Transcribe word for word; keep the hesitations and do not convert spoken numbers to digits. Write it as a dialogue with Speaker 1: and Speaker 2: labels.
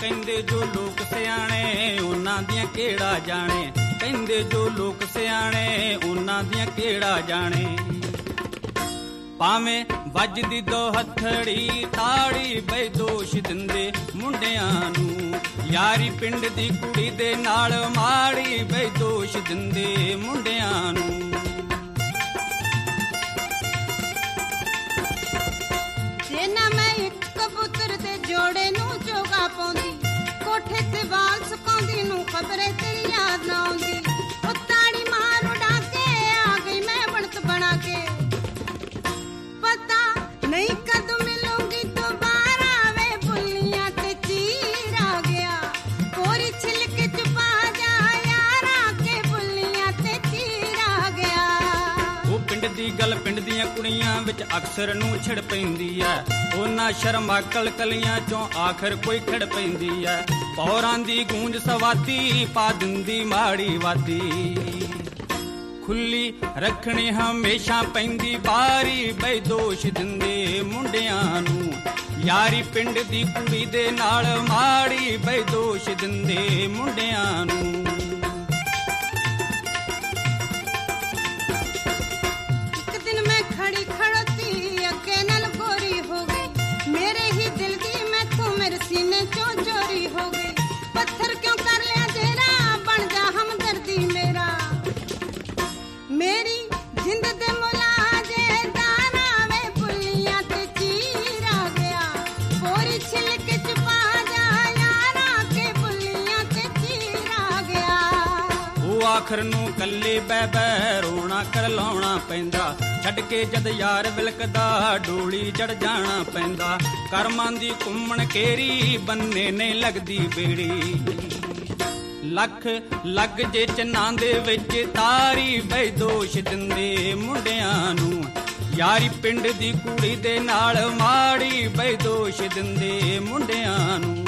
Speaker 1: ਕਹਿੰਦੇ ਜੋ ਲੋਕ ਸਿਆਣੇ ਉਹਨਾਂ ਦੀਆਂ ਕਿਹੜਾ ਜਾਣੇ, ਕਹਿੰਦੇ ਜੋ ਲੋਕ ਸਿਆਣੇ ਉਹਨਾਂ ਦੀਆਂ ਕਿਹੜਾ ਜਾਣੇ। ਭਾਵੇਂ ਵੱਜਦੀ ਦੋ ਹੱਥੜੀ ਤਾੜੀ ਬਈ ਦੋਸ਼ ਦਿੰਦੇ ਮੁੰਡਿਆਂ ਨੂੰ, ਯਾਰੀ ਪਿੰਡ ਦੀ ਕੁੜੀ ਦੇ ਨਾਲ ਮਾੜੀ ਬਈ ਦੋਸ਼ ਦਿੰਦੇ ਮੁੰਡਿਆਂ ਨੂੰ।
Speaker 2: ਜੇ ਨਾ ਮੈਂ ਇੱਕ ਕਬੂਤਰ ਦੇ ਜੋੜੇ ਨੂੰ ਚੋਗਾ ਪਾਉਂਦੀ, ਕੋਠੇ ਤੇ ਵਾਲ ਸੁਕਾਉਂਦੀ ਨੂੰ ਖਬਰੇ ਤੇਰੀ ਯਾਦ ਨਾ ਆਉਂਦੀ। ਉਹ ਤਾੜੀ ਮਾਰ ਉਡਾ ਕੇ ਆ ਗਈ ਮੈਂ ਬਣਤ ਬਣਾ ਕੇ, ਪਤਾ ਨਹੀਂ ਕਦ ਮਿਲੂੰਗੀ ਦੁਬਾਰਾ ਵੇ ਬੁੱਲੀਆਂ ਤੇ ਚੀਰ ਆ ਗਿਆ। ਕੋਰੀ ਛਿਲਕ ਚ ਪਾ ਜਾ ਯਾਰਾ ਕੇ ਬੁੱਲੀਆਂ ਤੇ ਚੀਰ ਆ ਗਿਆ।
Speaker 1: ਉਹ ਪਿੰਡ ਦੀ ਗੱਲ ਪਿੰਡ ਦੀਆਂ ਕੁੜੀਆਂ ਵਿੱਚ ਅਕਸਰ ਨੂੰ ਛਿੜ ਪੈਂਦੀ ਐ, ਉਹਨਾਂ ਸ਼ਰਮਾ ਕਲਕਲੀਆਂ ਚੋਂ ਆਖਰ ਕੋਈ ਖੜ ਪੈਂਦੀ ਐ। ਪੌਰਾਂ ਦੀ ਗੂੰਜ ਸਵਾਦੀ ਪਾ ਦਿੰਦੀ ਮਾੜੀ ਵਾਦੀ, ਖੁੱਲੀ ਰੱਖਣੀ ਹਮੇਸ਼ਾ ਪੈਂਦੀ ਬਾਰੀ ਬਈ ਦੋਸ਼ ਦਿੰਦੇ ਮੁੰਡਿਆਂ ਨੂੰ, ਯਾਰੀ ਪਿੰਡ ਦੀ ਕੁੜੀ ਦੇ ਨਾਲ ਮਾੜੀ ਬਈ ਦੋਸ਼ ਦਿੰਦੇ ਮੁੰਡਿਆਂ ਨੂੰ।
Speaker 2: ਇੱਕ ਦਿਨ ਮੈਂ ਖੜੀ ਖੜੋਤੀ ਅੱਗੇ ਨਾਲ ਗੋਰੀ ਹੋ ਗਈ, ਮੇਰੇ ਹੀ ਦਿਲ ਦੀ ਮੈਥੋਂ ਮੇਰੇ ਸੀਨੇ ਚੋਂ ਚੋਰੀ ਹੋ ਗਈ। ਪੱਥਰ ਕਿਉਂ ਕਰ ਲਿਆ ਜੇਰਾ ਬਣ ਜਾ ਹਮਦਰਦੀ ਮੇਰਾ, ਮੇਰੀ ਜਿੰਦ ਦੇ ਮੁਲਾਜੇ ਦਾਣਾ ਵੇ ਬੁੱਲੀਆਂ ਤੇ ਚੀਰ ਆ ਗਿਆ। ਕੋਰੀ ਛਿਲਕ ਚ ਪਾ ਜਾ ਯਾਰਾ ਕੇ ਬੁੱਲੀਆਂ ਤੇ ਚੀਰ ਆ ਗਿਆ।
Speaker 1: ਉਹ ਆਖਰ ਨੂੰ ਕੱਲੇ ਬਹਿ ਬਹਿ ਰੋਣਾ ਕਰ ਲਾਉਣਾ ਪੈਂਦਾ, ਛੱਡ ਕੇ ਜਦ ਯਾਰ ਵਿਲਕਦਾ ਡੋਲੀ ਚੜ ਜਾਣਾ ਪੈਂਦਾ। ਕਰਮਾਂ ਦੀ ਘੁੰਮਣ ਕੇਰੀ ਬੰਨੇ ਨਹੀਂ ਲੱਗਦੀ ਬੇੜੀ, ਲੱਖ ਲੱਗ ਜੇ ਚੰਨਾਂ ਦੇ ਵਿੱਚ ਤਾਰੀ ਬਈ ਦੋਸ਼ ਦਿੰਦੇ ਮੁੰਡਿਆਂ ਨੂੰ, ਯਾਰੀ ਪਿੰਡ ਦੀ ਕੁੜੀ ਦੇ ਨਾਲ ਮਾੜੀ ਬਈ ਦੋਸ਼ ਦਿੰਦੇ ਮੁੰਡਿਆਂ ਨੂੰ।